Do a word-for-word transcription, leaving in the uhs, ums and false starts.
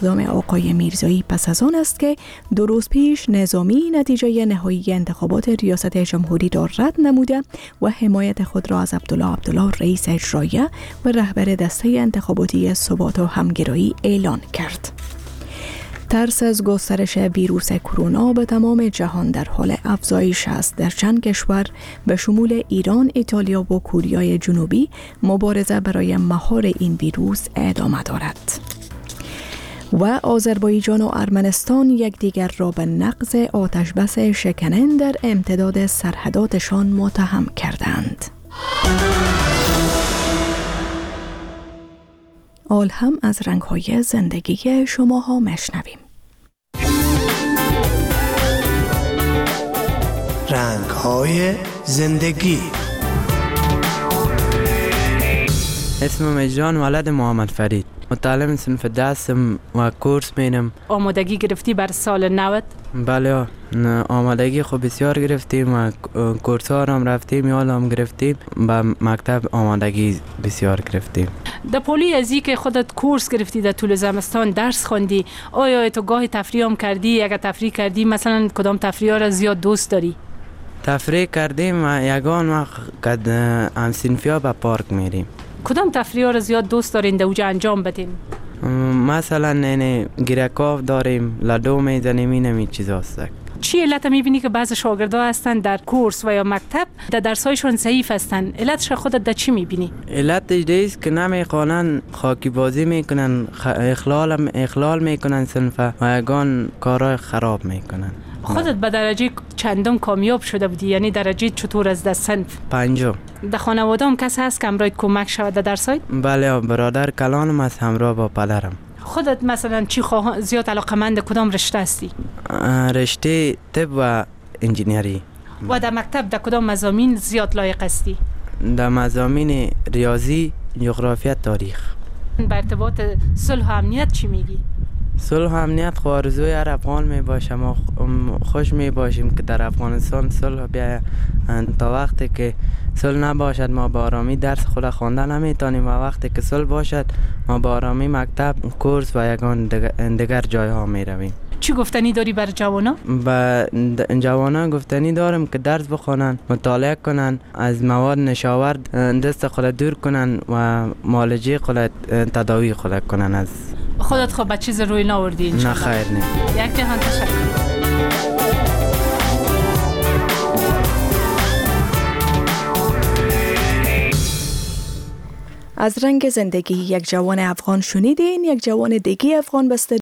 اقدام آقای میرزایی پس از آن است که دو روز پیش نظامی نتیجه نهایی انتخابات ریاست جمهوری را رد نموده و حمایت خود را از عبدالله عبدالله رئیس اجراییه و رهبر دسته انتخاباتی ثبات و همگرایی اعلان کرد. ترس از گسترش ویروس کرونا به تمام جهان در حال افزایش است. در چند کشور به شمول ایران، ایتالیا و کوریای جنوبی مبارزه برای مهار این ویروس ادامه دارد. و آذربایجان و ارمنستان یکدیگر را به نقض آتشبس شکننده در امتداد سرحداتشان متهم کردند. آل هم از رنگ‌های زندگی شماها مشنویم. رنگ‌های زندگی. اسمم اجران ولد محمد فرید، متعلم صنف دستم و کورس مینم. آمادگی گرفتی بر سال نود؟ بله، آمادگی خوب بسیار گرفتیم و کورس ها هم رفتیم، یال هم گرفتیم، به مکتب آمادگی بسیار گرفتیم. در پولی ازی که خودت کورس گرفتی در طول زمستان درس خوندی، آیا تو گاهی تفریح هم کردی؟ اگر تفریح کردی مثلا کدام تفریح را زیاد دوست داری؟ تفریح کردیم و یگان وقت کد هم صنفی ها به پارک میریم. کدام تفریح را زیاد دوست دارین در اوجا انجام بدین؟ مثلا نه گیرکاف داریم، لدو میزنیم، این همی چیز هست. چی علت میبینی که بعض شاگردا هستن در کورس و یا مکتب در درسایشون ضعیف هستن؟ علتش خودت در چی میبینی؟ علتش دیست که نمیخوانن، خاکی بازی میکنن، اخلال اخلال میکنن صنف و یگان کارهای خراب میکنن. خودت به درجه چندم کامیاب شده بودی؟ یعنی درجه چطور از در صنف؟ پنجم. در خانواده هم کس هست که همراهت کمک شود در درسایت؟ بله، برادر کلانم از همراه با پدرم. خودت مثلا چی خواه زیاد علاقمند کدام رشته هستی؟ رشته طب و انجینیری. و در مکتب در کدام مضامین زیاد لایق هستی؟ در مضامین ریاضی، جغرافیا، تاریخ. به ارتباط صلح و امنیت چی میگی؟ صلح و امنیت خو آرزوی هر افغان می باشه. ما خوش می باشیم که در افغانستان صلح بیاید. تا وقتی که صلح نباشد ما با آرامی درس خود خوانده نمیتونیم و وقتی که صلح باشد ما با آرامی مکتب، کورس و یگان دیگر جای ها می رویم. چی گفتنی داری بر جوانا؟ با جوانا گفتنی دارم که درس بخونن، مطالعه کنن، از مواد نشاورد دست خود دور کنن و معالجه خود تداوی خود کنن. از خودت خب با چیز روی ناوردی انشالله؟ نه خیر نه. یک جهان تشکر. از رنگ زندگی یک جوان افغان شنیدین. یک جوان دیگه افغان بسته